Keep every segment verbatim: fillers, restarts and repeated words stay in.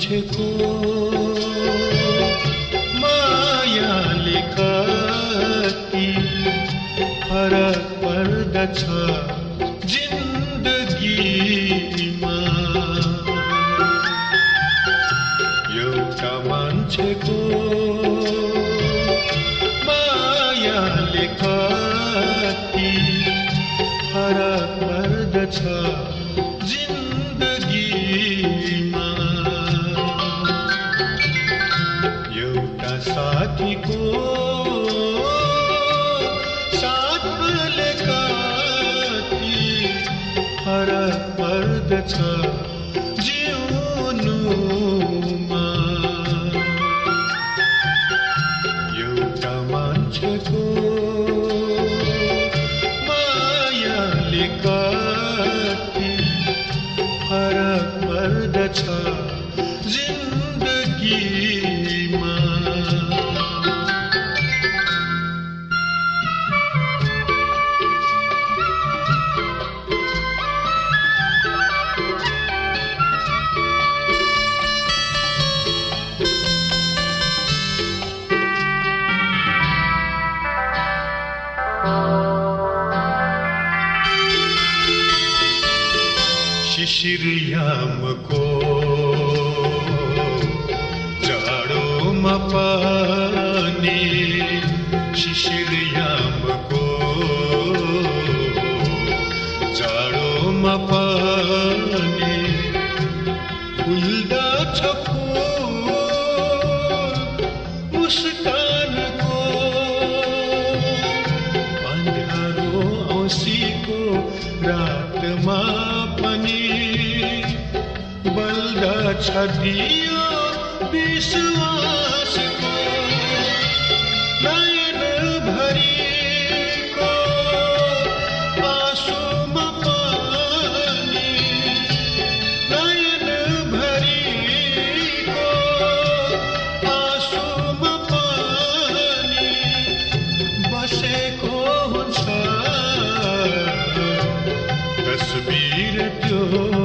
मान्छेको मायाले कति फरक पर्दछ जिन्दगीमा। एउटा मान्छेको मायाले कति फरक पर्दछ जिन्दगीमा। एउटा साथीको साथले कति फरक पर्दछ जिउनुमा। एउटा मान्छेको मायाले कति फरक पर्दछ जिन्दगीमा। शिशिर यामको जाडोमा पनि, शिशिर यामको जाडोमा पनि फुल्दछ फुल मुस्कानको। अन्धारो औँसीको रातमा पनि बल्दछ दियो विश्वासको। नयन भरिको आँसुमा पनि, नयन भरिको आँसुमा पनि बसेको हुन्छ तस्बिर त्यो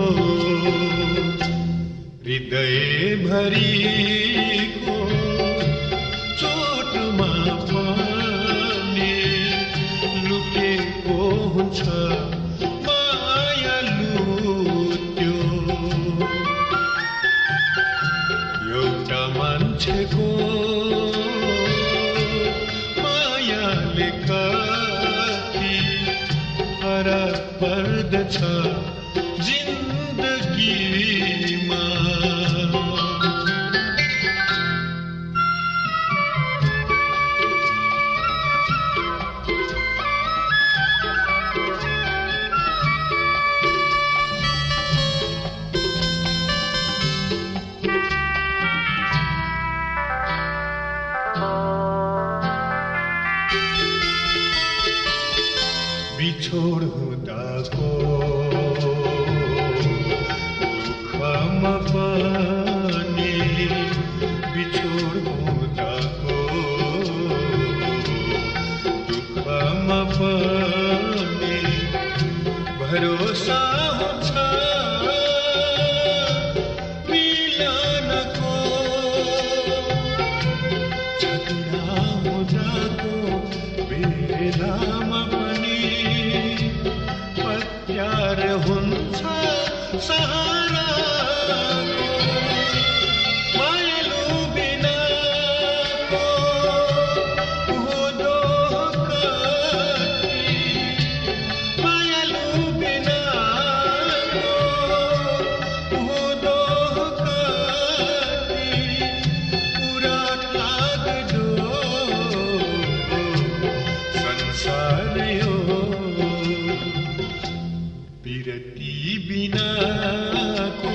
हृदय भरिको चोटमा पनि लुकेको हुन्छ मायालु त्यो। एउटा मान्छेको मायाले कति फरक पर्दछ जिन्दगीमा। बिछोड हुँदाको दुःखमा पनि, बिछोड हुँदाको दुःखमा पनि भरोसा हुन्छ मिलनको। झगडा हुँदाको बेलामा प्यार हुन्छ सहारा। मायालु बिनाको हुँदो कति, मायालु बिनाको हुँदो कति पुरा लाग्दो संसार यो। बिरती बिनाको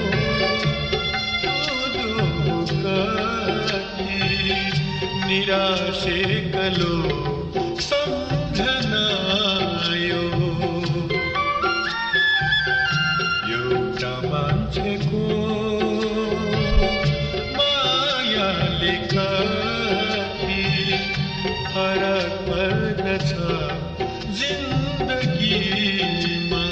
कति निराशे कलो सम्झनायो। एउटा मान्छेको मायाले कति फरक पर्दछ जिन्दगीमा।